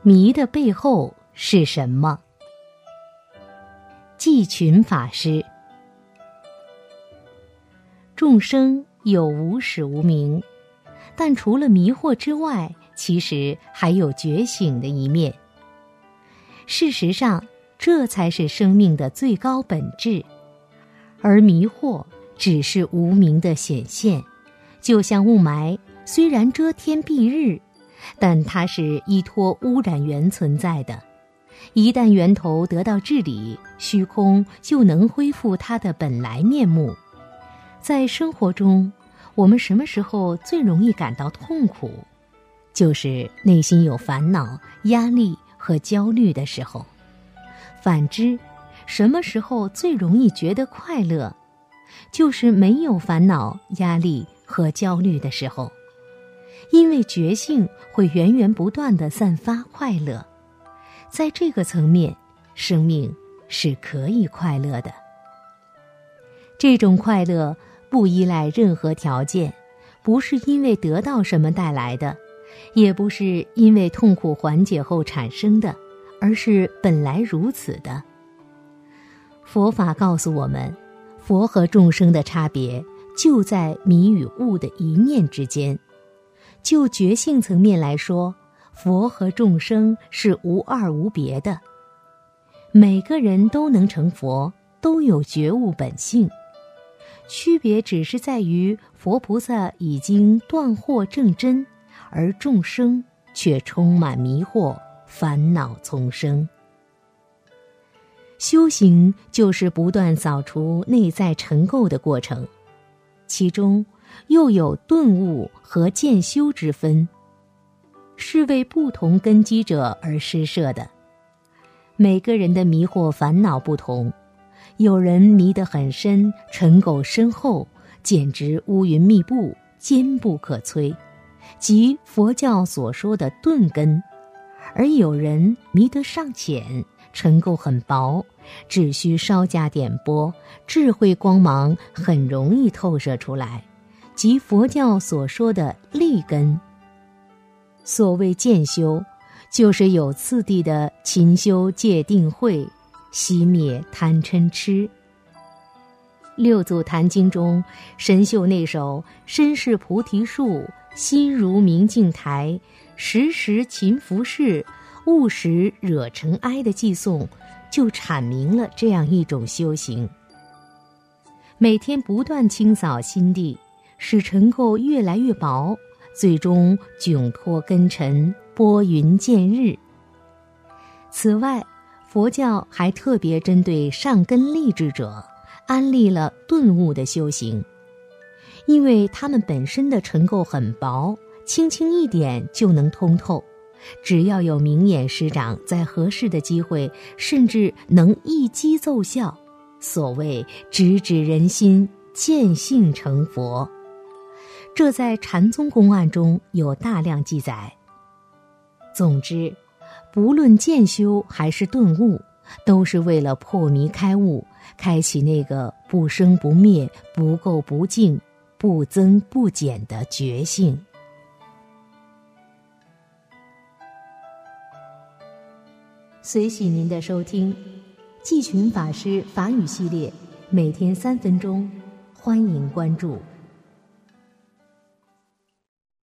迷的背后是什么？季群法师。众生有无始无明，但除了迷惑之外，其实还有觉醒的一面。事实上，这才是生命的最高本质，而迷惑只是无明的显现，就像雾霾，虽然遮天蔽日，但它是依托污染源存在的。一旦源头得到治理，虚空就能恢复它的本来面目。在生活中，我们什么时候最容易感到痛苦？就是内心有烦恼、压力和焦虑的时候。反之，什么时候最容易觉得快乐？就是没有烦恼、压力和焦虑的时候。因为觉性会源源不断地散发快乐，在这个层面，生命是可以快乐的。这种快乐不依赖任何条件，不是因为得到什么带来的，也不是因为痛苦缓解后产生的，而是本来如此的。佛法告诉我们，佛和众生的差别就在迷与悟的一念之间。就觉性层面来说，佛和众生是无二无别的。每个人都能成佛，都有觉悟本性，区别只是在于佛菩萨已经断惑正真，而众生却充满迷惑，烦恼丛生。修行就是不断扫除内在尘垢的过程，其中又有顿悟和渐修之分，是为不同根基者而施设的。每个人的迷惑烦恼不同，有人迷得很深，尘垢深厚，简直乌云密布，坚不可摧，即佛教所说的钝根；而有人迷得尚浅，尘垢很薄，只需稍加点拨，智慧光芒很容易透射出来，即佛教所说的利根。所谓渐修，就是有次第的勤修戒定慧，熄灭贪嗔痴。六祖坛经中，神秀那首身是菩提树，心如明镜台，时时勤拂拭，勿使惹尘埃的寄颂，就阐明了这样一种修行。每天不断清扫心地，使尘垢越来越薄，最终窘脱根尘，拨云见日。此外，佛教还特别针对上根立志者安利了顿悟的修行，因为他们本身的尘垢很薄，轻轻一点就能通透，只要有明眼师长在合适的机会，甚至能一击奏效。所谓直指人心，见性成佛，这在禅宗公案中有大量记载。总之，不论渐修还是顿悟，都是为了破迷开悟，开启那个不生不灭、不垢不净、不增不减的觉性。随喜您的收听，季群法师法语系列，每天3分钟，欢迎关注。